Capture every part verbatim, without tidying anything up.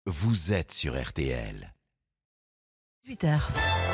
Vous êtes sur R T L. huit heures.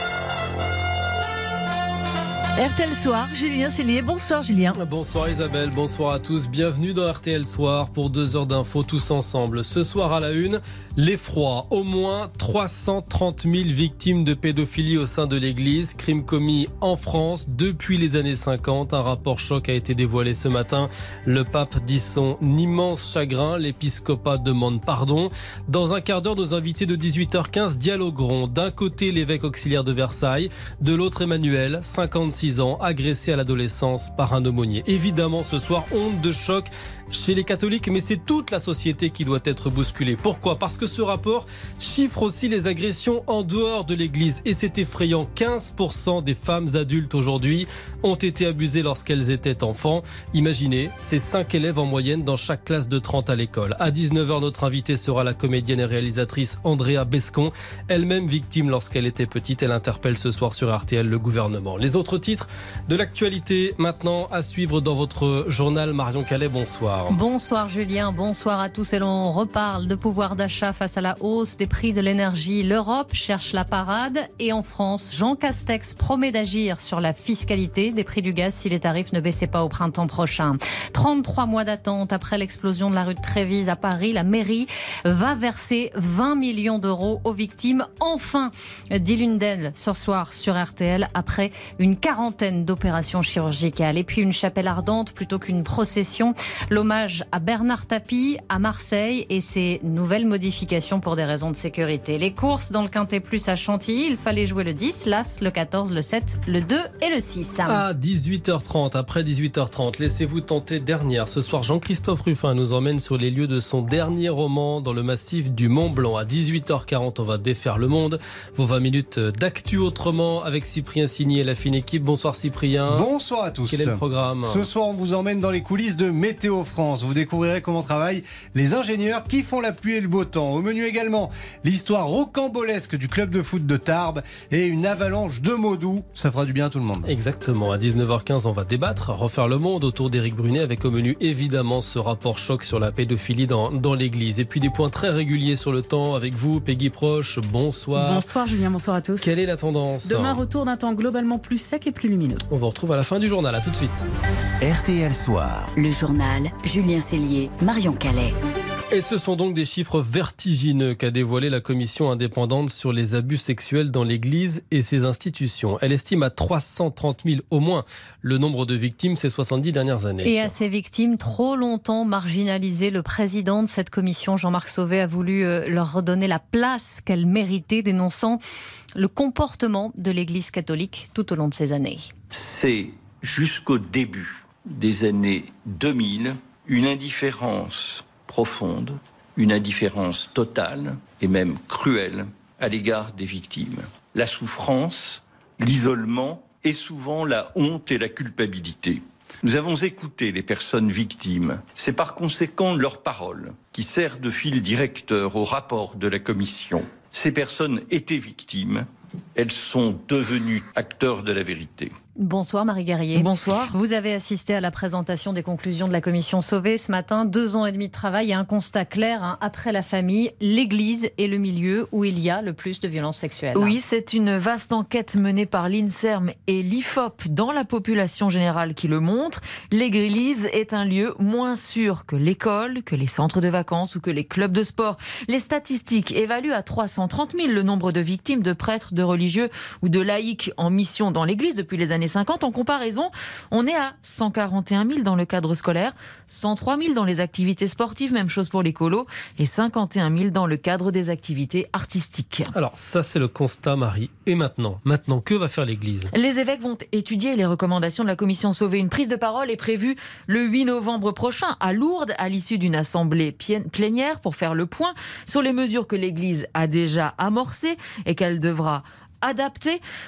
R T L Soir, Julien Cellier. Bonsoir Julien. Bonsoir Isabelle, bonsoir à tous. Bienvenue dans R T L Soir pour deux heures d'infos tous ensemble. Ce soir à la une, l'effroi. Au moins trois cent trente mille victimes de pédophilie au sein de l'église. Crimes commis en France depuis les années cinquante. Un rapport choc a été dévoilé ce matin. Le pape dit son immense chagrin. L'épiscopat demande pardon. Dans un quart d'heure, nos invités de dix-huit heures quinze dialogueront. D'un côté, l'évêque auxiliaire de Versailles. De l'autre, Emmanuel, cinquante-six ans, agressé à l'adolescence par un aumônier. Évidemment, ce soir, onde de choc chez les catholiques, mais c'est toute la société qui doit être bousculée. Pourquoi ? Parce que ce rapport chiffre aussi les agressions en dehors de l'église. Et c'est effrayant, quinze pour cent des femmes adultes aujourd'hui ont été abusées lorsqu'elles étaient enfants. Imaginez, c'est cinq élèves en moyenne dans chaque classe de trente à l'école. À dix-neuf heures, notre invitée sera la comédienne et réalisatrice Andrea Bescon, elle-même victime lorsqu'elle était petite. Elle interpelle ce soir sur R T L le gouvernement. Les autres titres de l'actualité maintenant à suivre dans votre journal. Marion Calais, bonsoir. Bonsoir Julien, bonsoir à tous et l'on reparle de pouvoir d'achat face à la hausse des prix de l'énergie. L'Europe cherche la parade et en France, Jean Castex promet d'agir sur la fiscalité des prix du gaz si les tarifs ne baissaient pas au printemps prochain. trente-trois mois d'attente après l'explosion de la rue de Trévise à Paris, la mairie va verser vingt millions d'euros aux victimes. Enfin, dit l'une d'elles ce soir sur R T L après une quarantaine d'opérations chirurgicales. Et puis une chapelle ardente plutôt qu'une procession. L'hommage à Bernard Tapie à Marseille et ses nouvelles modifications pour des raisons de sécurité. Les courses dans le Quintet Plus à Chantilly, il fallait jouer le dix, l'As, le quatorze, le sept, le deux et le six. À dix-huit heures trente, après dix-huit heures trente, laissez-vous tenter dernière. Ce soir, Jean-Christophe Ruffin nous emmène sur les lieux de son dernier roman dans le massif du Mont Blanc. À dix-huit heures quarante, on va défaire le monde. Vos vingt minutes d'actu autrement avec Cyprien Signy et la fine équipe. Bonsoir Cyprien. Bonsoir à tous. Quel est le programme ? Ce soir, on vous emmène dans les coulisses de Météo France. Vous découvrirez comment travaillent les ingénieurs qui font la pluie et le beau temps. Au menu également, l'histoire rocambolesque du club de foot de Tarbes et une avalanche de mots doux. Ça fera du bien à tout le monde. Exactement. À dix-neuf heures quinze, on va débattre, refaire le monde autour d'Éric Brunet avec au menu évidemment ce rapport choc sur la pédophilie dans, dans l'église. Et puis des points très réguliers sur le temps avec vous, Peggy Proche. Bonsoir. Bonsoir Julien, bonsoir à tous. Quelle est la tendance ? Demain, retour d'un temps globalement plus sec et plus lumineux. On vous retrouve à la fin du journal. À tout de suite. R T L Soir. Le journal, Julien Cellier, Marion Calais. Et ce sont donc des chiffres vertigineux qu'a dévoilé la commission indépendante sur les abus sexuels dans l'Église et ses institutions. Elle estime à trois cent trente mille au moins le nombre de victimes ces soixante-dix dernières années. Et à ces victimes trop longtemps marginalisées, le président de cette commission, Jean-Marc Sauvé, a voulu leur redonner la place qu'elles méritaient, dénonçant le comportement de l'Église catholique tout au long de ces années. C'est jusqu'au début des années deux mille une indifférence profonde, une indifférence totale et même cruelle à l'égard des victimes. La souffrance, l'isolement et souvent la honte et la culpabilité. Nous avons écouté les personnes victimes. C'est par conséquent leur parole qui sert de fil directeur au rapport de la commission. Ces personnes étaient victimes. Elles sont devenues acteurs de la vérité. Bonsoir Marie Guerrier. Bonsoir. Vous avez assisté à la présentation des conclusions de la commission Sauvé ce matin. Deux ans et demi de travail et un constat clair hein, après la famille. L'Église est le milieu où il y a le plus de violences sexuelles. Oui, c'est une vaste enquête menée par l'INSERM et l'I F O P dans la population générale qui le montre. L'Église est un lieu moins sûr que l'école, que les centres de vacances ou que les clubs de sport. Les statistiques évaluent à trois cent trente mille le nombre de victimes de prêtres, de religieux ou de laïcs en mission dans l'Église depuis les années cinquante. En comparaison, on est à cent quarante et un mille dans le cadre scolaire, cent trois mille dans les activités sportives, même chose pour les colos, et cinquante et un mille dans le cadre des activités artistiques. Alors ça c'est le constat Marie. Et maintenant, maintenant que va faire l'Église ? Les évêques vont étudier les recommandations de la commission Sauvé. Une prise de parole est prévue le huit novembre prochain à Lourdes, à l'issue d'une assemblée plénière pour faire le point sur les mesures que l'Église a déjà amorcées et qu'elle devra adapter. Alors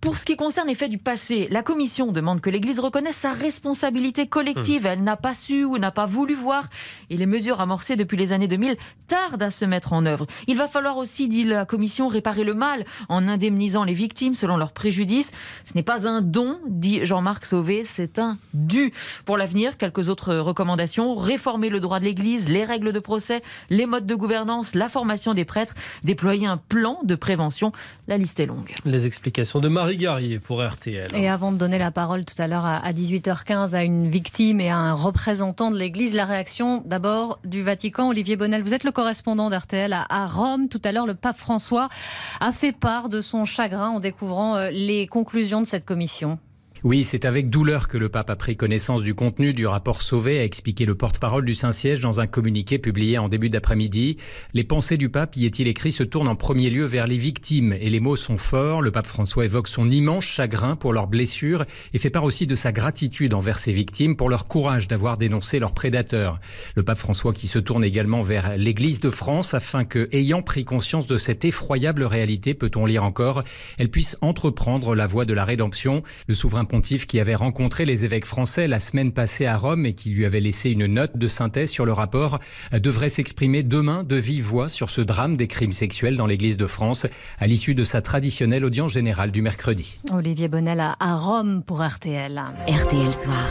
Pour ce qui concerne les faits du passé, la Commission demande que l'Église reconnaisse sa responsabilité collective. Mmh. Elle n'a pas su ou n'a pas voulu voir. Et les mesures amorcées depuis les années deux mille tardent à se mettre en œuvre. Il va falloir aussi, dit la Commission, réparer le mal en indemnisant les victimes selon leurs préjudices. Ce n'est pas un don, dit Jean-Marc Sauvé, c'est un dû. Pour l'avenir, quelques autres recommandations. Réformer le droit de l'Église, les règles de procès, les modes de gouvernance, la formation des prêtres, déployer un plan de prévention. La liste est longue. Les explications de Marie Garrier pour R T L. Et avant de donner la parole tout à l'heure à dix-huit heures quinze à une victime et à un représentant de l'Église, la réaction d'abord du Vatican. Olivier Bonnel, vous êtes le correspondant d'R T L à Rome. Tout à l'heure, le pape François a fait part de son chagrin en découvrant les conclusions de cette commission. Oui, c'est avec douleur que le pape a pris connaissance du contenu du rapport Sauvé, a expliqué le porte-parole du Saint-Siège dans un communiqué publié en début d'après-midi. Les pensées du pape, y est-il écrit, se tournent en premier lieu vers les victimes. Et les mots sont forts. Le pape François évoque son immense chagrin pour leurs blessures et fait part aussi de sa gratitude envers ces victimes pour leur courage d'avoir dénoncé leurs prédateurs. Le pape François qui se tourne également vers l'Église de France afin que, ayant pris conscience de cette effroyable réalité, peut-on lire encore, elle puisse entreprendre la voie de la rédemption. Le souverain pontife qui avait rencontré les évêques français la semaine passée à Rome et qui lui avait laissé une note de synthèse sur le rapport devrait s'exprimer demain de vive voix sur ce drame des crimes sexuels dans l'Église de France à l'issue de sa traditionnelle audience générale du mercredi. Olivier Bonnel à Rome pour R T L. R T L Soir.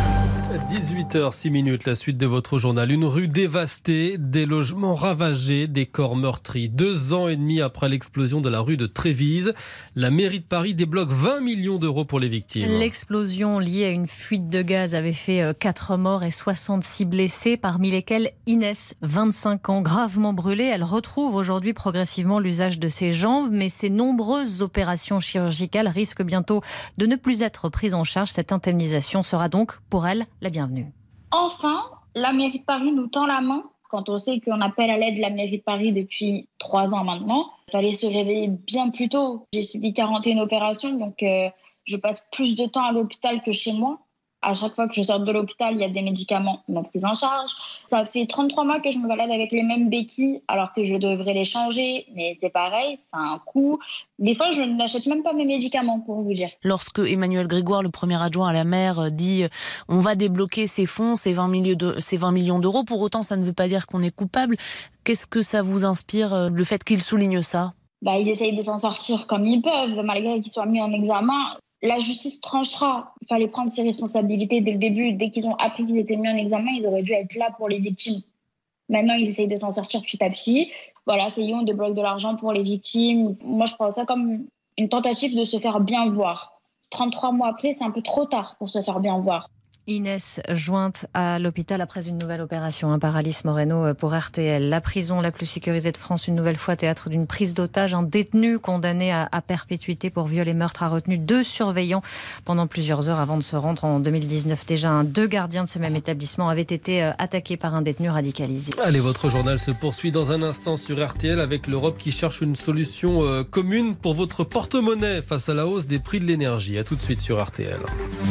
dix-huit heures six minutes, la suite de votre journal. Une rue dévastée, des logements ravagés, des corps meurtris. Deux ans et demi après l'explosion de la rue de Trévise, la mairie de Paris débloque vingt millions d'euros pour les victimes. L'explosion liée à une fuite de gaz avait fait quatre morts et soixante-six blessés, parmi lesquels Inès, vingt-cinq ans, gravement brûlée. Elle retrouve aujourd'hui progressivement l'usage de ses jambes, mais ses nombreuses opérations chirurgicales risquent bientôt de ne plus être prises en charge. Cette indemnisation sera donc pour elle la bienvenue. Enfin, la mairie de Paris nous tend la main quand on sait qu'on appelle à l'aide la mairie de Paris depuis trois ans maintenant. Il fallait se réveiller bien plus tôt. J'ai subi quarante et une opérations, donc euh, je passe plus de temps à l'hôpital que chez moi. À chaque fois que je sors de l'hôpital, il y a des médicaments non pris en charge. Ça fait trente-trois mois que je me balade avec les mêmes béquilles alors que je devrais les changer. Mais c'est pareil, ça a un coût. Des fois, je n'achète même pas mes médicaments, pour vous dire. Lorsque Emmanuel Grégoire, le premier adjoint à la maire, dit « on va débloquer ces fonds, ces vingt millions d'euros », pour autant, ça ne veut pas dire qu'on est coupable. Qu'est-ce que ça vous inspire, le fait qu'il souligne ça ? Bah, ils essayent de s'en sortir comme ils peuvent, malgré qu'ils soient mis en examen. La justice tranchera. Il fallait prendre ses responsabilités dès le début. Dès qu'ils ont appris qu'ils étaient mis en examen, ils auraient dû être là pour les victimes. Maintenant, ils essayent de s'en sortir petit à petit. Voilà, essayons de bloquer de l'argent pour les victimes. Moi, je prends ça comme une tentative de se faire bien voir. trente-trois mois après, c'est un peu trop tard pour se faire bien voir. Inès, jointe à l'hôpital après une nouvelle opération, un par Alice Moreno pour R T L. La prison la plus sécurisée de France, une nouvelle fois théâtre d'une prise d'otage. Un détenu condamné à, à perpétuité pour viol et meurtre a retenu deux surveillants pendant plusieurs heures avant de se rendre en deux mille dix-neuf. Déjà, un, deux gardiens de ce même établissement avaient été attaqués par un détenu radicalisé. Allez, votre journal se poursuit dans un instant sur R T L avec l'Europe qui cherche une solution euh, commune pour votre porte-monnaie face à la hausse des prix de l'énergie. À tout de suite sur R T L.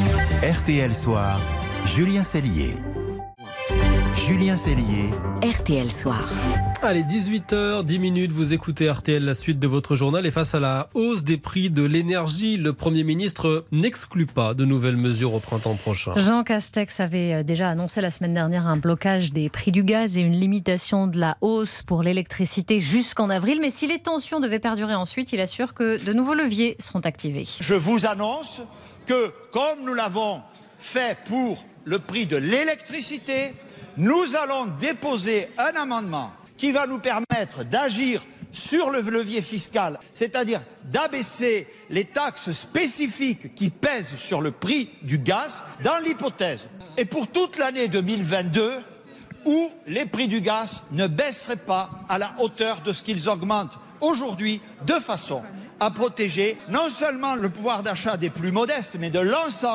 R T L Soir. Julien Cellier. Julien Cellier. R T L Soir. Allez, dix-huit heures dix minutes, vous écoutez R T L, la suite de votre journal. Et face à la hausse des prix de l'énergie, le Premier ministre n'exclut pas de nouvelles mesures au printemps prochain. Jean Castex avait déjà annoncé la semaine dernière un blocage des prix du gaz et une limitation de la hausse pour l'électricité jusqu'en avril. Mais si les tensions devaient perdurer ensuite, il assure que de nouveaux leviers seront activés. Je vous annonce que, comme nous l'avons fait pour le prix de l'électricité, nous allons déposer un amendement qui va nous permettre d'agir sur le levier fiscal, c'est-à-dire d'abaisser les taxes spécifiques qui pèsent sur le prix du gaz dans l'hypothèse, et pour toute l'année deux mille vingt-deux, où les prix du gaz ne baisseraient pas à la hauteur de ce qu'ils augmentent aujourd'hui, de façon à protéger non seulement le pouvoir d'achat des plus modestes, mais de l'ensemble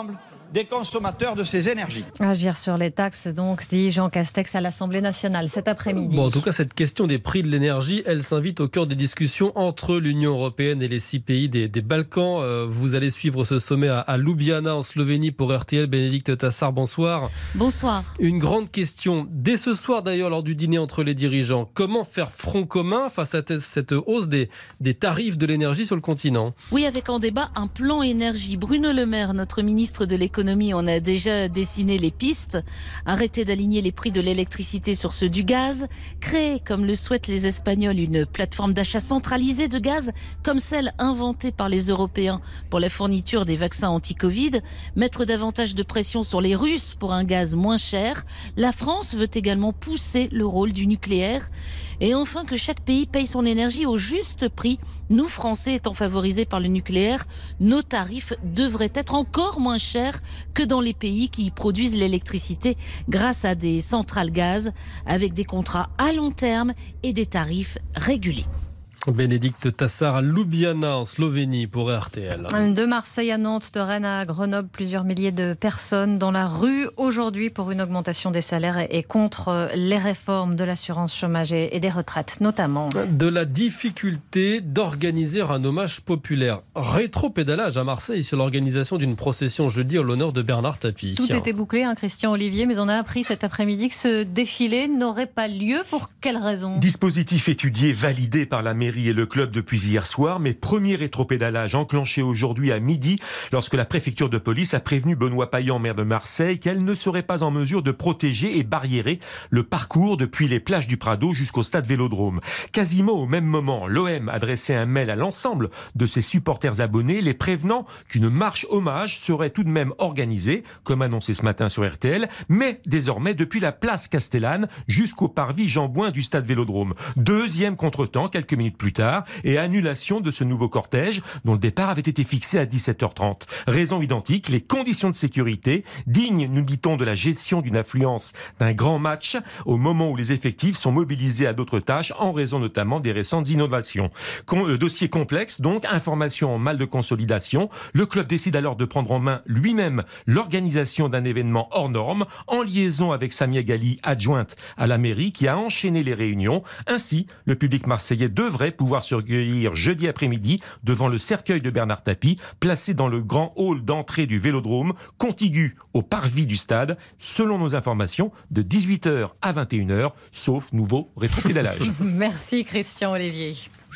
des consommateurs de ces énergies. Agir sur les taxes, donc, dit Jean Castex à l'Assemblée nationale cet après-midi. Bon, en tout cas, cette question des prix de l'énergie, elle s'invite au cœur des discussions entre l'Union européenne et les six pays des, des Balkans. Euh, vous allez suivre ce sommet à, à Ljubljana, en Slovénie, pour R T L. Bénédicte Tassard, bonsoir. Bonsoir. Une grande question, dès ce soir d'ailleurs, lors du dîner entre les dirigeants. Comment faire front commun face à cette hausse des, des tarifs de l'énergie sur le continent? Oui, avec en débat un plan énergie. Bruno Le Maire, notre ministre de l'économie, on a déjà dessiné les pistes. Arrêter d'aligner les prix de l'électricité sur ceux du gaz. Créer, comme le souhaitent les Espagnols, une plateforme d'achat centralisée de gaz, comme celle inventée par les Européens pour la fourniture des vaccins anti-Covid. Mettre davantage de pression sur les Russes pour un gaz moins cher. La France veut également pousser le rôle du nucléaire. Et enfin, que chaque pays paye son énergie au juste prix. Nous, Français, étant favorisés par le nucléaire, nos tarifs devraient être encore moins chers que dans les pays qui produisent l'électricité grâce à des centrales gaz avec des contrats à long terme et des tarifs régulés. Bénédicte Tassard à Ljubljana en Slovénie pour R T L. De Marseille à Nantes, de Rennes à Grenoble, plusieurs milliers de personnes dans la rue aujourd'hui pour une augmentation des salaires et contre les réformes de l'assurance chômage et des retraites notamment. De la difficulté d'organiser un hommage populaire. Rétropédalage à Marseille sur l'organisation d'une procession jeudi en l'honneur de Bernard Tapie. Tout était bouclé, hein, Christian Olivier, mais on a appris cet après-midi que ce défilé n'aurait pas lieu. Pour quelle raison? Dispositif étudié, validé par la mairie et le club depuis hier soir, mais premier rétropédalage enclenché aujourd'hui à midi lorsque la préfecture de police a prévenu Benoît Payan, maire de Marseille, qu'elle ne serait pas en mesure de protéger et barriérer le parcours depuis les plages du Prado jusqu'au stade Vélodrome. Quasiment au même moment, l'O M adressait un mail à l'ensemble de ses supporters abonnés, les prévenant qu'une marche hommage serait tout de même organisée, comme annoncé ce matin sur R T L, mais désormais depuis la place Castellane jusqu'au parvis Jean-Bouin du stade Vélodrome. Deuxième contretemps, quelques minutes plus tard, et annulation de ce nouveau cortège dont le départ avait été fixé à dix-sept heures trente. Raison identique, les conditions de sécurité, dignes, nous dit-on, de la gestion d'une affluence d'un grand match, au moment où les effectifs sont mobilisés à d'autres tâches, en raison notamment des récentes innovations. Con, euh, dossier complexe, donc, information en mal de consolidation. Le club décide alors de prendre en main lui-même l'organisation d'un événement hors norme, en liaison avec Samia Gali, adjointe à la mairie, qui a enchaîné les réunions. Ainsi, le public marseillais devrait pouvoir se recueillir jeudi après-midi devant le cercueil de Bernard Tapie, placé dans le grand hall d'entrée du Vélodrome, contigu au parvis du stade, selon nos informations, de dix-huit heures à vingt et une heures, sauf nouveau rétropédalage. Merci Christian Olivier.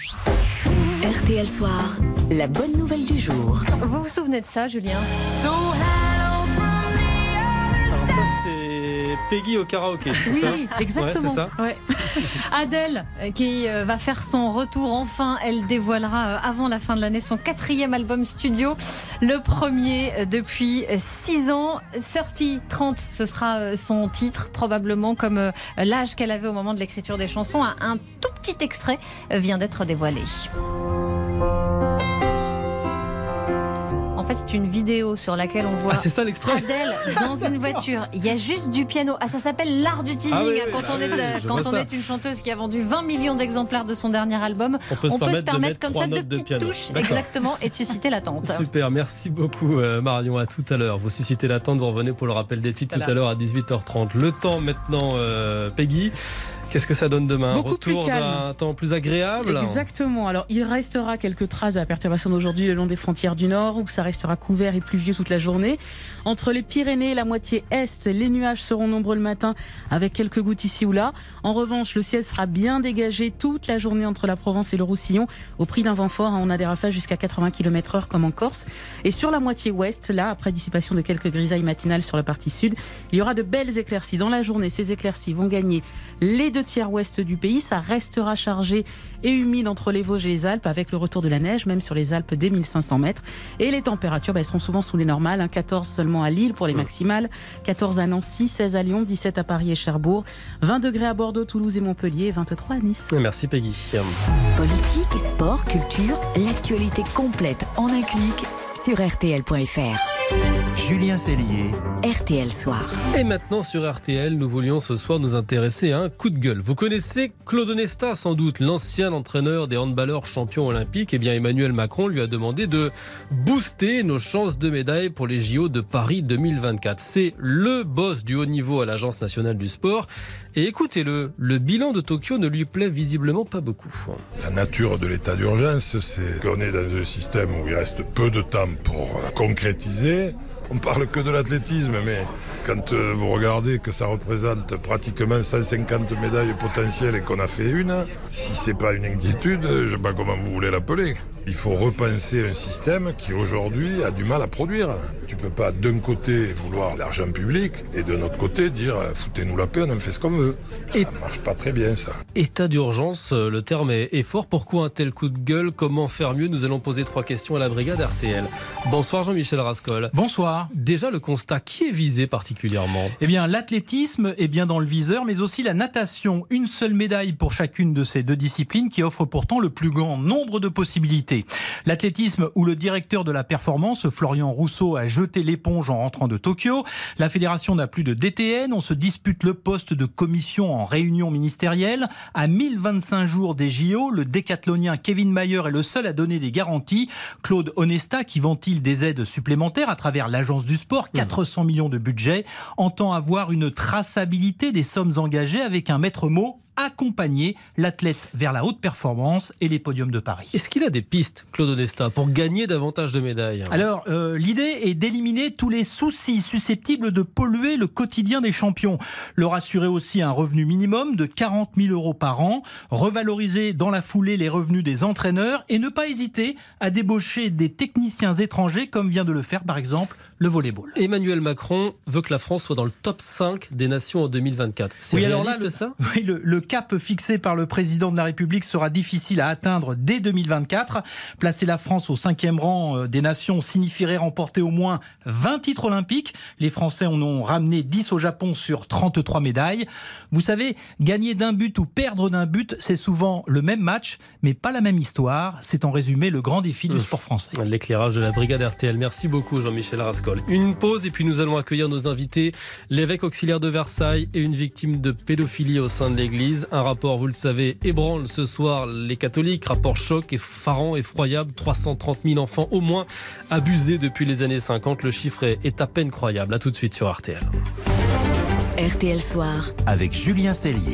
R T L Soir, la bonne nouvelle du jour. Vous vous souvenez de ça, Julien? Alors ça, c'est Peggy au karaoké, c'est oui, ça? exactement. Ouais, c'est ça. Ouais. Adèle, qui va faire son retour enfin, elle dévoilera avant la fin de l'année son quatrième album studio, le premier depuis six ans. thirty, trente, ce sera son titre, probablement comme l'âge qu'elle avait au moment de l'écriture des chansons. Un tout petit extrait vient d'être dévoilé. En fait, c'est une vidéo sur laquelle on voit ah, c'est ça, l'extrait Adèle dans une voiture. Il y a juste du piano. Ah, ça s'appelle l'art du teasing. Ah oui, quand bah on, oui, est, quand on est une chanteuse qui a vendu vingt millions d'exemplaires de son dernier album, on peut se on permettre, peut se permettre de comme ça de petites de touches, D'accord. exactement, et de susciter l'attente. Super, merci beaucoup euh, Marion, à tout à l'heure. Vous suscitez l'attente, vous revenez pour le rappel des titres tout, tout à l'heure à dix-huit heures trente. Le temps maintenant, euh, Peggy. Qu'est-ce que ça donne demain? Beaucoup Retour plus calme. d'un temps plus agréable? Exactement. Alors, il restera quelques traces de la perturbation d'aujourd'hui le long des frontières du Nord, où ça restera couvert et pluvieux toute la journée. Entre les Pyrénées et la moitié Est, les nuages seront nombreux le matin, avec quelques gouttes ici ou là. En revanche, le ciel sera bien dégagé toute la journée entre la Provence et le Roussillon, au prix d'un vent fort. On a des rafales jusqu'à quatre-vingts kilomètres heure comme en Corse. Et sur la moitié ouest, là, après dissipation de quelques grisailles matinales sur la partie sud, il y aura de belles éclaircies. Dans la journée, ces éclaircies vont gagner les deux tiers ouest du pays. Ça restera chargé et humide entre les Vosges et les Alpes, avec le retour de la neige, même sur les Alpes dès mille cinq cents mètres. Et les températures, bah, elles seront souvent sous les normales. Hein, quatorze seulement à Lille pour les maximales, quatorze à Nancy, seize à Lyon, dix-sept à Paris et Cherbourg, vingt degrés à Bordeaux, Toulouse et Montpellier, vingt-trois à Nice. Merci Peggy. Politique, sport, culture, l'actualité complète en un clic sur R T L point F R. Julien Cellier, R T L Soir. Et maintenant sur R T L, nous voulions ce soir nous intéresser à un coup de gueule. Vous connaissez Claude Onesta sans doute, l'ancien entraîneur des handballeurs champions olympiques. Eh bien Emmanuel Macron lui a demandé de booster nos chances de médaille pour les J O de Paris deux mille vingt-quatre. C'est le boss du haut niveau à l'Agence nationale du sport. Et écoutez-le, le bilan de Tokyo ne lui plaît visiblement pas beaucoup. La nature de l'état d'urgence, c'est qu'on est dans un système où il reste peu de temps pour concrétiser. On parle que de l'athlétisme, mais quand vous regardez que ça représente pratiquement cent cinquante médailles potentielles et qu'on a fait une, si c'est pas une inquiétude, je sais pas comment vous voulez l'appeler. Il faut repenser un système qui aujourd'hui a du mal à produire. Tu peux pas d'un côté vouloir l'argent public et de l'autre côté dire foutez-nous la paix, on en fait ce qu'on veut. Et ça marche pas très bien ça. État d'urgence, le terme est, est fort. Pourquoi un tel coup de gueule? Comment faire mieux? Nous allons poser trois questions à la brigade R T L. Bonsoir Jean-Michel Rascol. Bonsoir. Déjà le constat, qui est visé particulièrement? Eh bien l'athlétisme est bien dans le viseur, mais aussi la natation. Une seule médaille pour chacune de ces deux disciplines qui offrent pourtant le plus grand nombre de possibilités. L'athlétisme où le directeur de la performance, Florian Rousseau, a jeté l'éponge en rentrant de Tokyo. La fédération n'a plus de D T N. On se dispute le poste de commission en réunion ministérielle. À mille vingt-cinq jours des J O, le décathlonien Kevin Mayer est le seul à donner des garanties. Claude Onesta, qui ventile des aides supplémentaires à travers l'agence du sport, quatre cents millions de budget, entend avoir une traçabilité des sommes engagées avec un maître mot: accompagner l'athlète vers la haute performance et les podiums de Paris. Est-ce qu'il a des pistes, Claude Onesta, pour gagner davantage de médailles? Alors, euh, l'idée est d'éliminer tous les soucis susceptibles de polluer le quotidien des champions. Leur assurer aussi un revenu minimum de quarante mille euros par an, revaloriser dans la foulée les revenus des entraîneurs et ne pas hésiter à débaucher des techniciens étrangers comme vient de le faire par exemple le volleyball. Emmanuel Macron veut que la France soit dans le top cinq des nations en deux mille vingt-quatre. C'est oui, réaliste, alors là, le, ça oui, le, le cap fixé par le président de la République sera difficile à atteindre dès deux mille vingt-quatre. Placer la France au cinquième rang des nations signifierait remporter au moins vingt titres olympiques. Les Français en ont ramené dix au Japon sur trente-trois médailles. Vous savez, gagner d'un but ou perdre d'un but, c'est souvent le même match, mais pas la même histoire. C'est en résumé le grand défi du sport français. L'éclairage de la brigade R T L. Merci beaucoup Jean-Michel Rascol. Une pause et puis nous allons accueillir nos invités, l'évêque auxiliaire de Versailles et une victime de pédophilie au sein de l'église. Un rapport, vous le savez, ébranle ce soir les catholiques. Rapport choc, effarant, effroyable. trois cent trente mille enfants au moins abusés depuis les années cinquante. Le chiffre est, est à peine croyable. A tout de suite sur R T L. R T L Soir. Avec Julien Cellier.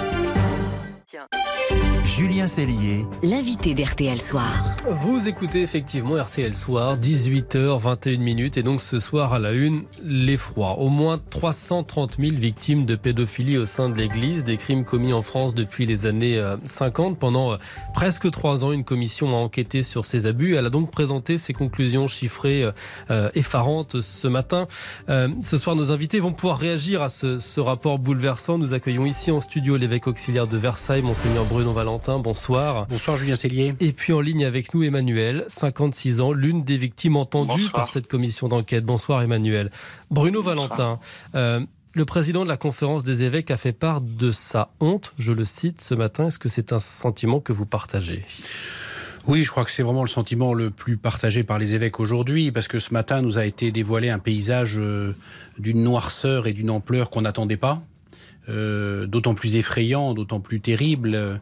Julien Cellier, l'invité d'R T L Soir. Vous écoutez effectivement R T L Soir, dix-huit heures vingt et une minutes, et donc ce soir à la une, l'effroi. Au moins trois cent trente mille victimes de pédophilie au sein de l'Église, des crimes commis en France depuis les années cinquante. Pendant presque trois ans, une commission a enquêté sur ces abus. Elle a donc présenté ses conclusions chiffrées euh, effarantes ce matin. Euh, ce soir, nos invités vont pouvoir réagir à ce, ce rapport bouleversant. Nous accueillons ici en studio l'évêque auxiliaire de Versailles, Monseigneur Bruno Valentin. Bonsoir. Bonsoir Julien Cellier. Et puis en ligne avec nous Emmanuel, cinquante-six ans, l'une des victimes entendues Bonsoir. Par cette commission d'enquête. Bonsoir Emmanuel. Bruno Bonsoir. Valentin, euh, le président de la conférence des évêques a fait part de sa honte, je le cite ce matin. Est-ce que c'est un sentiment que vous partagez ? Oui, je crois que c'est vraiment le sentiment le plus partagé par les évêques aujourd'hui, parce que ce matin nous a été dévoilé un paysage d'une noirceur et d'une ampleur qu'on n'attendait pas, euh, d'autant plus effrayant, d'autant plus terrible.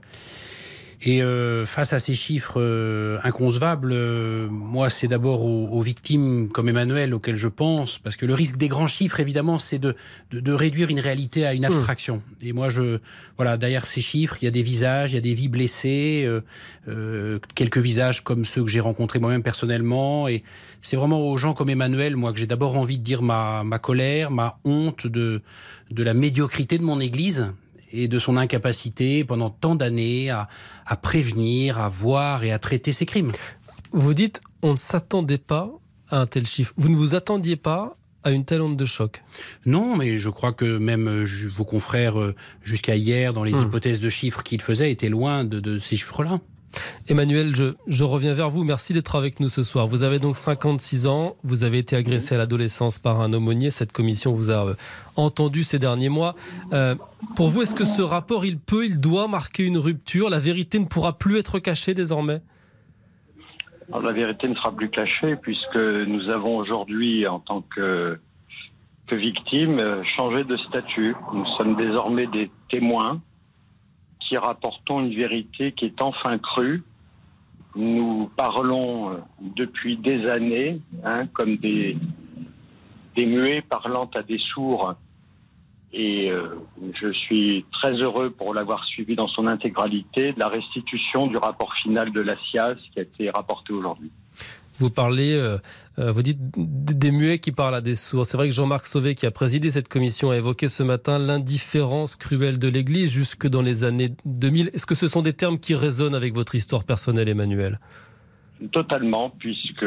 Et euh, face à ces chiffres euh, inconcevables, euh, moi, c'est d'abord aux, aux victimes comme Emmanuel auxquelles je pense, parce que le risque des grands chiffres, évidemment, c'est de, de, de réduire une réalité à une abstraction. Mmh. Et moi, je, voilà, derrière ces chiffres, il y a des visages, il y a des vies blessées, euh, euh, quelques visages comme ceux que j'ai rencontrés moi-même personnellement. Et c'est vraiment aux gens comme Emmanuel, moi, que j'ai d'abord envie de dire ma, ma colère, ma honte de, de la médiocrité de mon Église et de son incapacité pendant tant d'années à, à prévenir, à voir et à traiter ces crimes. Vous dites, on ne s'attendait pas à un tel chiffre. Vous ne vous attendiez pas à une telle onde de choc? Non, mais je crois que même vos confrères, jusqu'à hier, dans les mmh. hypothèses de chiffres qu'ils faisaient, étaient loin de, de ces chiffres-là. Emmanuel, je, je reviens vers vous. Merci d'être avec nous ce soir. Vous avez donc cinquante-six ans. Vous avez été agressé à l'adolescence par un aumônier. Cette commission vous a euh, entendu ces derniers mois. Euh, pour vous, est-ce que ce rapport, il peut, il doit marquer une rupture? La vérité ne pourra plus être cachée désormais? Alors, la vérité ne sera plus cachée puisque nous avons aujourd'hui, en tant que, que victimes, changé de statut. Nous sommes désormais des témoins qui rapportons une vérité qui est enfin crue. Nous parlons depuis des années, hein, comme des, des muets parlant à des sourds. Et euh, je suis très heureux pour l'avoir suivi dans son intégralité, de la restitution du rapport final de la C I A S qui a été rapporté aujourd'hui. Vous parlez, euh, vous dites des muets qui parlent à des sourds. C'est vrai que Jean-Marc Sauvé, qui a présidé cette commission, a évoqué ce matin l'indifférence cruelle de l'Église jusque dans les années deux mille. Est-ce que ce sont des termes qui résonnent avec votre histoire personnelle, Emmanuel ? Totalement, puisque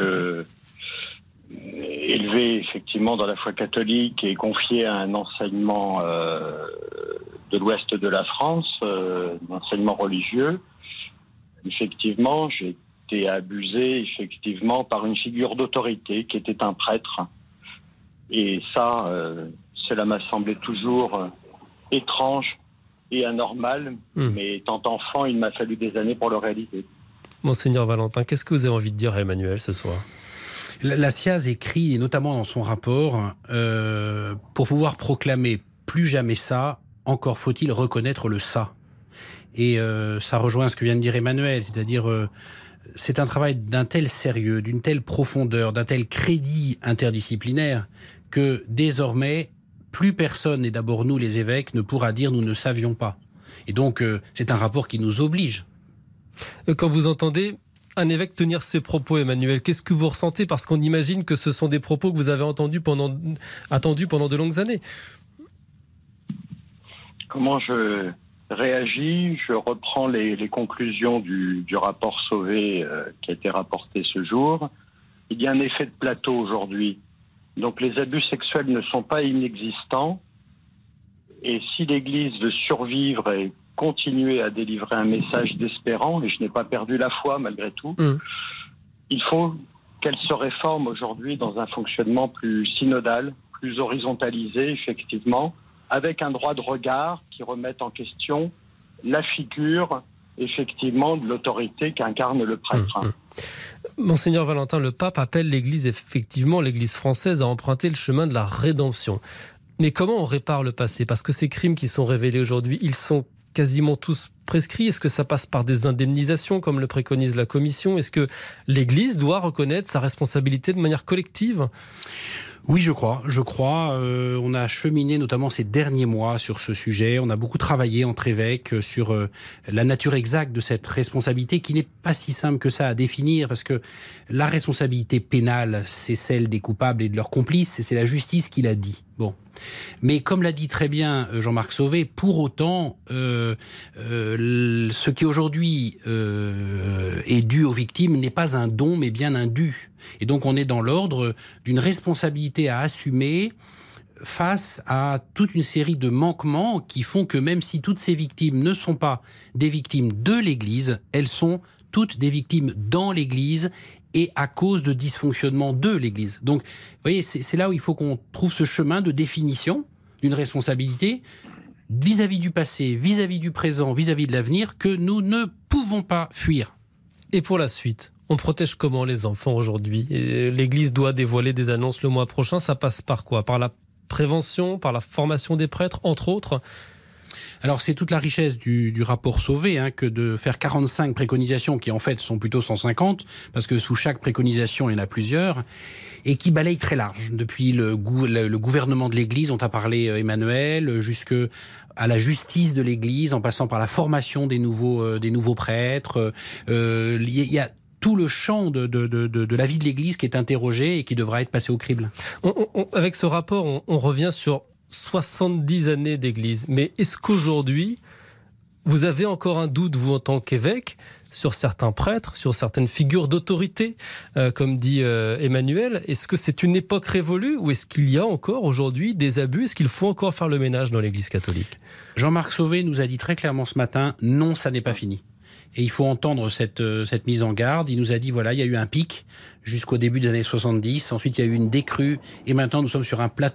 élevé effectivement dans la foi catholique et confié à un enseignement euh, de l'ouest de la France, euh, un enseignement religieux, effectivement, j'ai été abusé effectivement par une figure d'autorité qui était un prêtre. Et ça, euh, cela m'a semblé toujours euh, étrange et anormal, mmh. mais étant enfant, il m'a fallu des années pour le réaliser. Monseigneur Valentin, qu'est-ce que vous avez envie de dire à Emmanuel ce soir ? La C I A S écrit, et notamment dans son rapport, euh, pour pouvoir proclamer plus jamais ça, encore faut-il reconnaître le ça. Et euh, ça rejoint ce que vient de dire Emmanuel, c'est-à-dire euh, c'est un travail d'un tel sérieux, d'une telle profondeur, d'un tel crédit interdisciplinaire que désormais, plus personne, et d'abord nous les évêques, ne pourra dire nous ne savions pas. Et donc euh, c'est un rapport qui nous oblige. Quand vous entendez un évêque tenir ses propos, Emmanuel, qu'est-ce que vous ressentez ? Parce qu'on imagine que ce sont des propos que vous avez entendus pendant, attendus pendant de longues années. Comment je réagis ? Je reprends les, les conclusions du, du rapport Sauvé euh, qui a été rapporté ce jour. Il y a un effet de plateau aujourd'hui. Donc les abus sexuels ne sont pas inexistants. Et si l'Église veut survivre et continuer à délivrer un message d'espérance, et je n'ai pas perdu la foi malgré tout, mmh. il faut qu'elle se réforme aujourd'hui dans un fonctionnement plus synodal, plus horizontalisé, effectivement, avec un droit de regard qui remette en question la figure, effectivement, de l'autorité qu'incarne le prêtre. Mmh. Monseigneur Valentin, le pape appelle l'Église, effectivement, l'Église française, à emprunter le chemin de la rédemption. Mais comment on répare le passé ? Parce que ces crimes qui sont révélés aujourd'hui, ils sont quasiment tous prescrits. Est-ce que ça passe par des indemnisations, comme le préconise la Commission ? Est-ce que l'Église doit reconnaître sa responsabilité de manière collective ? Oui, je crois. Je crois. Euh, on a cheminé notamment ces derniers mois sur ce sujet. On a beaucoup travaillé entre évêques sur euh, la nature exacte de cette responsabilité qui n'est pas si simple que ça à définir, parce que la responsabilité pénale, c'est celle des coupables et de leurs complices, et c'est la justice qui l'a dit. Bon. Mais comme l'a dit très bien Jean-Marc Sauvé, pour autant, euh, euh, ce qui aujourd'hui euh, est dû aux victimes n'est pas un don, mais bien un dû. Et donc on est dans l'ordre d'une responsabilité à assumer face à toute une série de manquements qui font que même si toutes ces victimes ne sont pas des victimes de l'Église, elles sont toutes des victimes dans l'Église et à cause de dysfonctionnement de l'Église. Donc, vous voyez, c'est, c'est là où il faut qu'on trouve ce chemin de définition d'une responsabilité vis-à-vis du passé, vis-à-vis du présent, vis-à-vis de l'avenir, que nous ne pouvons pas fuir. Et pour la suite, on protège comment les enfants aujourd'hui ? Et l'Église doit dévoiler des annonces le mois prochain. Ça passe par quoi ? Par la prévention, par la formation des prêtres, entre autres ? Alors c'est toute la richesse du, du rapport Sauvé, hein, que de faire quarante-cinq préconisations qui en fait sont plutôt cent cinquante, parce que sous chaque préconisation il y en a plusieurs, et qui balayent très large. Depuis le, le, le gouvernement de l'Église, on t'a parlé Emmanuel, jusque à la justice de l'Église, en passant par la formation des nouveaux, euh, des nouveaux prêtres. Euh, il y a tout le champ de, de, de, de la vie de l'Église qui est interrogé et qui devra être passé au crible. On, on, avec ce rapport, on, on revient sur soixante-dix années d'église. Mais est-ce qu'aujourd'hui, vous avez encore un doute, vous, en tant qu'évêque, sur certains prêtres, sur certaines figures d'autorité, euh, comme dit euh, Emmanuel ? Est-ce que c'est une époque révolue ou est-ce qu'il y a encore aujourd'hui des abus ? Est-ce qu'il faut encore faire le ménage dans l'Église catholique ? Jean-Marc Sauvé nous a dit très clairement ce matin, non, ça n'est pas fini. Et il faut entendre cette, euh, cette mise en garde. Il nous a dit, voilà, il y a eu un pic jusqu'au début des années soixante-dix. Ensuite, il y a eu une décrue. Et maintenant, nous sommes sur un plateau.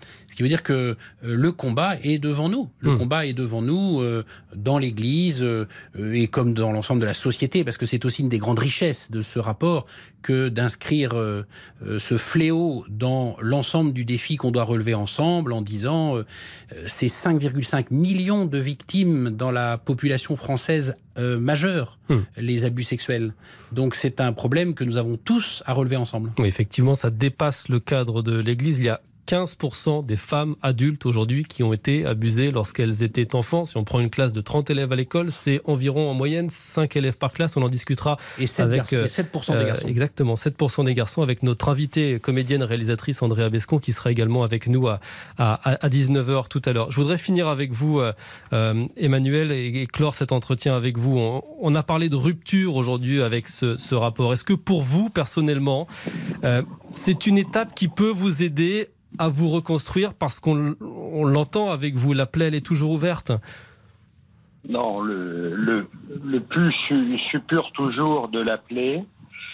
Ce qui veut dire que euh, le combat est devant nous. Le mmh. combat est devant nous euh, dans l'Église euh, et comme dans l'ensemble de la société, parce que c'est aussi une des grandes richesses de ce rapport que d'inscrire euh, euh, ce fléau dans l'ensemble du défi qu'on doit relever ensemble en disant euh, c'est cinq virgule cinq millions de victimes dans la population française euh, majeure, mmh. les abus sexuels. Donc c'est un problème que nous avons tous à relever ensemble. Oui, effectivement, ça dépasse le cadre de l'Église. Il y a quinze pour cent des femmes adultes aujourd'hui qui ont été abusées lorsqu'elles étaient enfants. Si on prend une classe de trente élèves à l'école, c'est environ en moyenne cinq élèves par classe. On en discutera et sept avec garçons, sept pour cent des garçons. Euh, exactement, sept pour cent des garçons avec notre invitée comédienne réalisatrice Andrea Bescon qui sera également avec nous à, à, à dix-neuf heures tout à l'heure. Je voudrais finir avec vous, euh, Emmanuel, et, et clore cet entretien avec vous. On, on a parlé de rupture aujourd'hui avec ce, ce rapport. Est-ce que pour vous, personnellement, euh, c'est une étape qui peut vous aider à vous reconstruire parce qu'on on l'entend avec vous, la plaie elle est toujours ouverte? Non, le, le, le plus su, suppure toujours de la plaie.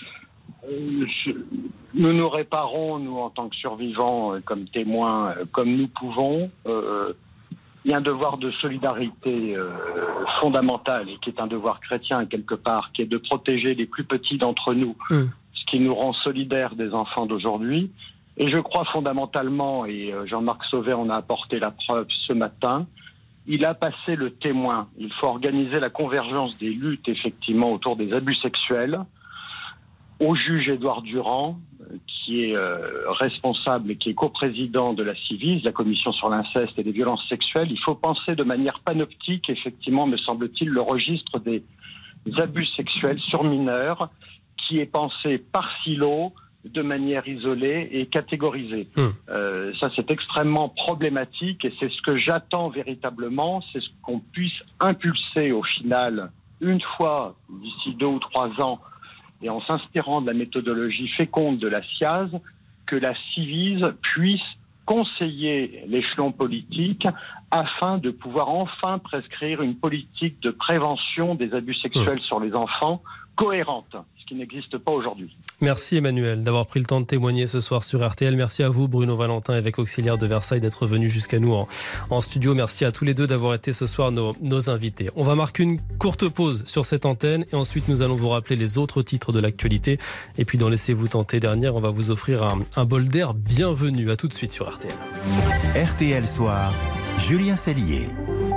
Nous nous réparons, nous en tant que survivants, comme témoins, comme nous pouvons. Euh, il y a un devoir de solidarité euh, fondamental et qui est un devoir chrétien quelque part, qui est de protéger les plus petits d'entre nous, mmh. ce qui nous rend solidaires des enfants d'aujourd'hui. Et je crois fondamentalement, et Jean-Marc Sauvé en a apporté la preuve ce matin, il a passé le témoin. Il faut organiser la convergence des luttes, effectivement, autour des abus sexuels. Au juge Édouard Durand, qui est euh, responsable et qui est coprésident de la CIVIS, la Commission sur l'inceste et les violences sexuelles, il faut penser de manière panoptique, effectivement, me semble-t-il, le registre des abus sexuels sur mineurs, qui est pensé par silo, de manière isolée et catégorisée. Mmh. Euh, ça, c'est extrêmement problématique et c'est ce que j'attends véritablement, c'est ce qu'on puisse impulser au final, une fois d'ici deux ou trois ans, et en s'inspirant de la méthodologie féconde de la S I A Z, que la CIVIS puisse conseiller l'échelon politique afin de pouvoir enfin prescrire une politique de prévention des abus sexuels mmh. sur les enfants cohérente, ce qui n'existe pas aujourd'hui. Merci Emmanuel d'avoir pris le temps de témoigner ce soir sur R T L. Merci à vous Bruno Valentin, évêque auxiliaire de Versailles, d'être venu jusqu'à nous en, en studio. Merci à tous les deux d'avoir été ce soir nos, nos invités. On va marquer une courte pause sur cette antenne et ensuite nous allons vous rappeler les autres titres de l'actualité. Et puis dans Laissez-vous tenter dernière, on va vous offrir un, un bol d'air bienvenue. À tout de suite sur R T L. R T L Soir, Julien Cellier.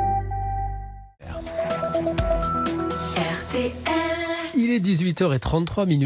R T L. Il est dix-huit heures trente-trois minutes.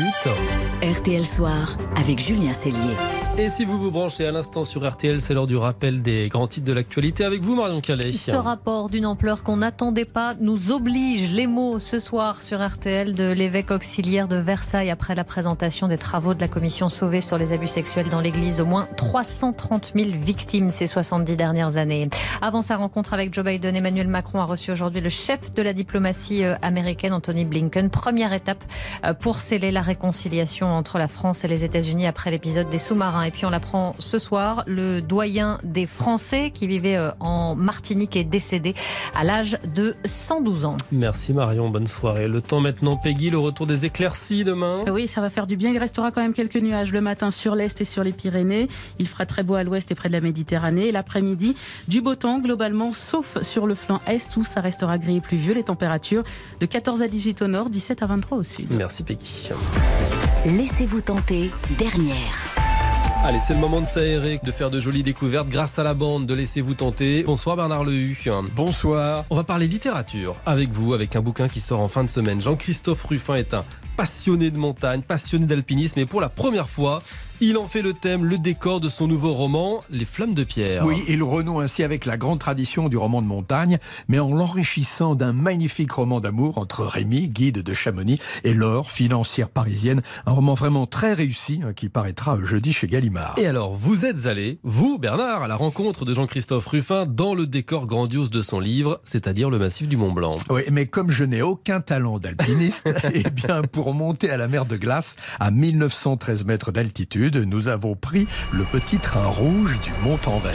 R T L Soir avec Julien Cellier. Et si vous vous branchez à l'instant sur R T L, c'est l'heure du rappel des grands titres de l'actualité avec vous Marion Calais. Ce rapport d'une ampleur qu'on n'attendait pas nous oblige. Les mots ce soir sur R T L de l'évêque auxiliaire de Versailles après la présentation des travaux de la commission Sauvé sur les abus sexuels dans l'église. Au moins trois cent trente mille victimes ces soixante-dix dernières années. Avant sa rencontre avec Joe Biden, Emmanuel Macron a reçu aujourd'hui le chef de la diplomatie américaine, Anthony Blinken. Première étape pour sceller la réconciliation entre la France et les États-Unis après l'épisode des sous-marins. Et puis on l'apprend ce soir, le doyen des Français qui vivait en Martinique est décédé à l'âge de cent douze ans. Merci Marion, bonne soirée. Le temps maintenant, Peggy, le retour des éclaircies demain. Oui, ça va faire du bien. Il restera quand même quelques nuages le matin sur l'Est et sur les Pyrénées. Il fera très beau à l'Ouest et près de la Méditerranée. Et l'après-midi, du beau temps globalement, sauf sur le flanc Est où ça restera gris et pluvieux. Les températures de quatorze à dix-huit au nord, dix-sept à vingt-trois au sud. Merci Peggy. Laissez-vous tenter, dernière. Allez, c'est le moment de s'aérer, de faire de jolies découvertes grâce à la bande de Laissez-vous tenter. Bonsoir Bernard Lehu. Bonsoir. On va parler littérature avec vous, avec un bouquin qui sort en fin de semaine. Jean-Christophe Ruffin est un passionné de montagne, passionné d'alpinisme et pour la première fois, il en fait le thème, le décor de son nouveau roman, Les Flammes de Pierre. Oui, il renoue ainsi avec la grande tradition du roman de montagne, mais en l'enrichissant d'un magnifique roman d'amour entre Rémi, guide de Chamonix, et Laure, financière parisienne. Un roman vraiment très réussi qui paraîtra jeudi chez Gallimard. Et alors, vous êtes allé, vous Bernard, à la rencontre de Jean-Christophe Ruffin dans le décor grandiose de son livre, c'est-à-dire le massif du Mont-Blanc. Oui, mais comme je n'ai aucun talent d'alpiniste, eh bien pour monter à la mer de glace à mille neuf cent treize mètres d'altitude, nous avons pris le petit train rouge du Mont-en-Vert.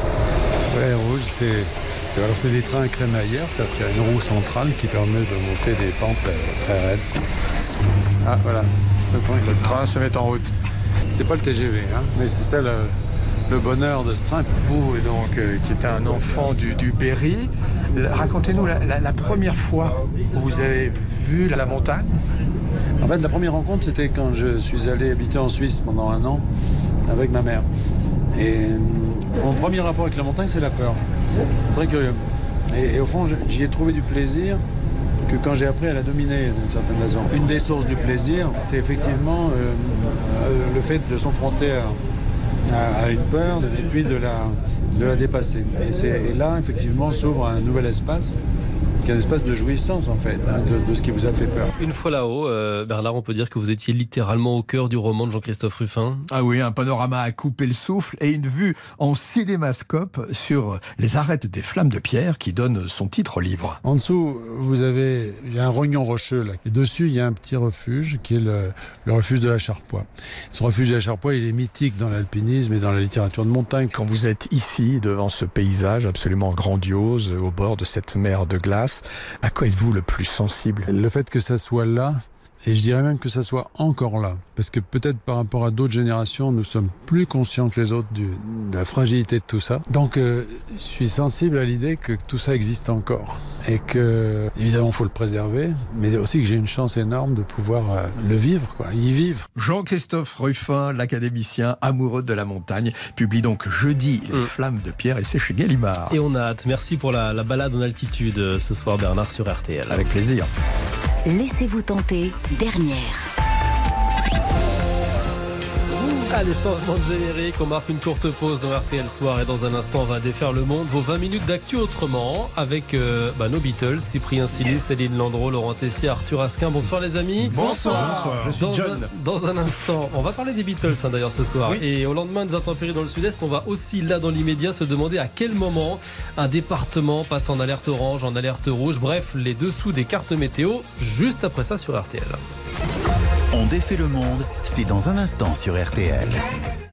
Ouais, rouge, c'est alors c'est des trains crémaillères, c'est-à-dire qu'il y a une roue centrale qui permet de monter des pentes très raides. Ah voilà, le train, le train se met en route. C'est pas le T G V, hein, mais c'est ça le, le bonheur de ce train. Vous, donc, euh, qui êtes un enfant du, du Berry, racontez-nous la, la, la première fois où vous avez vu la, la montagne. En fait, la première rencontre, c'était quand je suis allé habiter en Suisse pendant un an avec ma mère. Et mon premier rapport avec la montagne, c'est la peur. Très curieux. Et, et au fond, j'y ai trouvé du plaisir que quand j'ai appris à la dominer d'une certaine façon. Une des sources du plaisir, c'est effectivement euh, euh, le fait de s'enfronter à, à, à une peur et puis de la, de la dépasser. Et, c'est, et là, effectivement, s'ouvre un nouvel espace, qui est un espace de jouissance, en fait, hein, de, de ce qui vous a fait peur. Une fois là-haut, euh, Bernard, on peut dire que vous étiez littéralement au cœur du roman de Jean-Christophe Ruffin. Ah oui, un panorama à couper le souffle et une vue en cinémascope sur les arêtes des flammes de pierre qui donne son titre au livre. En dessous, vous avez il y a un rognon rocheux, là. Et dessus, il y a un petit refuge qui est le, le refuge de la Charpoix. Ce refuge de la Charpoix, il est mythique dans l'alpinisme et dans la littérature de montagne. Quand vous êtes ici, devant ce paysage absolument grandiose, au bord de cette mer de glace, à quoi êtes-vous le plus sensible ? Le fait que ça soit là, et je dirais même que ça soit encore là. Parce que peut-être par rapport à d'autres générations, nous sommes plus conscients que les autres du, de la fragilité de tout ça. Donc euh, je suis sensible à l'idée que tout ça existe encore. Et que, évidemment, il faut le préserver, mais aussi que j'ai une chance énorme de pouvoir euh, le vivre, quoi, y vivre. Jean-Christophe Ruffin, l'académicien amoureux de la montagne, publie donc jeudi Les mmh. Flammes de pierre et c'est chez Gallimard. Et on a hâte. Merci pour la, la balade en altitude ce soir, Bernard, sur R T L. Avec plaisir. Laissez-vous tenter, dernière. Allez, changement de générique, on marque une courte pause dans R T L Soir et dans un instant on va défaire le monde. Vos vingt minutes d'actu autrement avec euh, bah, nos Beatles, Cyprien Silis, yes. Céline Landreau, Laurent Tessier, Arthur Asquin. Bonsoir les amis. Bonsoir. Bonsoir. Je suis dans, John. Un, dans un instant, on va parler des Beatles hein, d'ailleurs ce soir. Oui. Et au lendemain des intempéries dans le sud-est, on va aussi là dans l'immédiat se demander à quel moment un département passe en alerte orange, en alerte rouge. Bref, les dessous des cartes météo, juste après ça sur R T L. On défait le monde, c'est dans un instant sur R T L.